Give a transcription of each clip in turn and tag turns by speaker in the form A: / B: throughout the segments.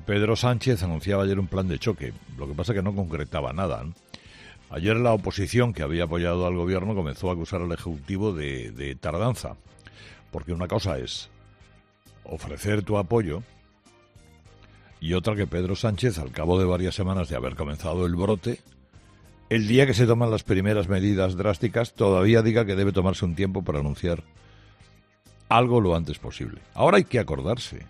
A: Pedro Sánchez anunciaba ayer un plan de choque. Lo que pasa es que no concretaba nada, ¿no? Ayer la oposición, que había apoyado al gobierno, comenzó a acusar al Ejecutivo de tardanza. Porque una cosa es ofrecer tu apoyo y otra que Pedro Sánchez, al cabo de varias semanas de haber comenzado el brote, el día que se toman las primeras medidas drásticas, todavía diga que debe tomarse un tiempo para anunciar algo lo antes posible. Ahora hay que acordarse.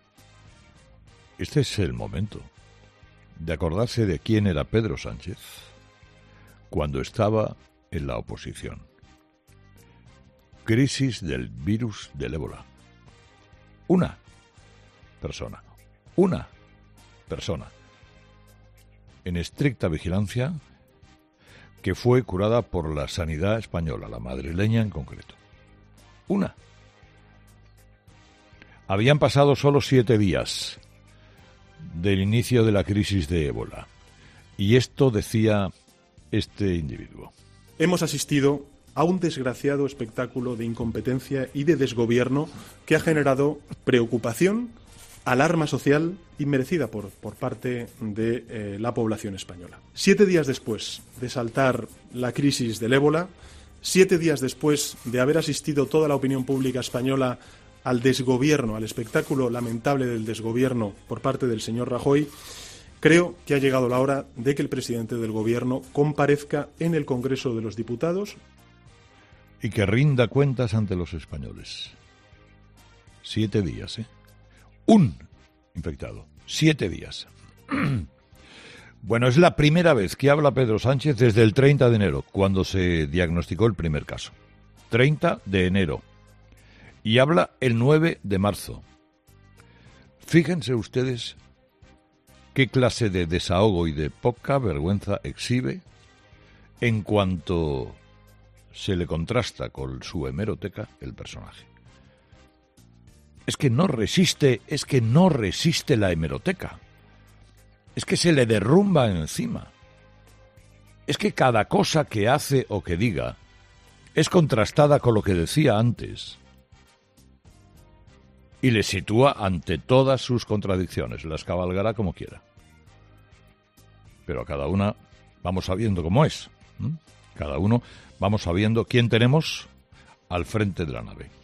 A: Este es el momento de acordarse de quién era Pedro Sánchez cuando estaba en la oposición. Crisis del virus del ébola. Una persona en estricta vigilancia que fue curada por la sanidad española, la madrileña en concreto. Una. Habían pasado solo 7 días del inicio de la crisis de ébola. Y esto decía este individuo.
B: Hemos asistido a un desgraciado espectáculo de incompetencia y de desgobierno que ha generado preocupación, alarma social inmerecida por parte de la población española. 7 días después de saltar la crisis del ébola, 7 días después de haber asistido toda la opinión pública española al desgobierno, al espectáculo lamentable del desgobierno por parte del señor Rajoy, creo que ha llegado la hora de que el presidente del gobierno comparezca en el Congreso de los Diputados
A: y que rinda cuentas ante los españoles. 7 días, ¿eh? Un infectado. 7 días. Bueno, es la primera vez que habla Pedro Sánchez desde el 30 de enero, cuando se diagnosticó el primer caso. 30 de enero. Y habla el 9 de marzo. Fíjense ustedes qué clase de desahogo y de poca vergüenza exhibe en cuanto se le contrasta con su hemeroteca el personaje. Es que no resiste la hemeroteca. Es que se le derrumba encima. Es que cada cosa que hace o que diga es contrastada con lo que decía antes. Y le sitúa ante todas sus contradicciones. Las cabalgará como quiera. Pero a cada una vamos sabiendo cómo es. Cada uno vamos sabiendo quién tenemos al frente de la nave.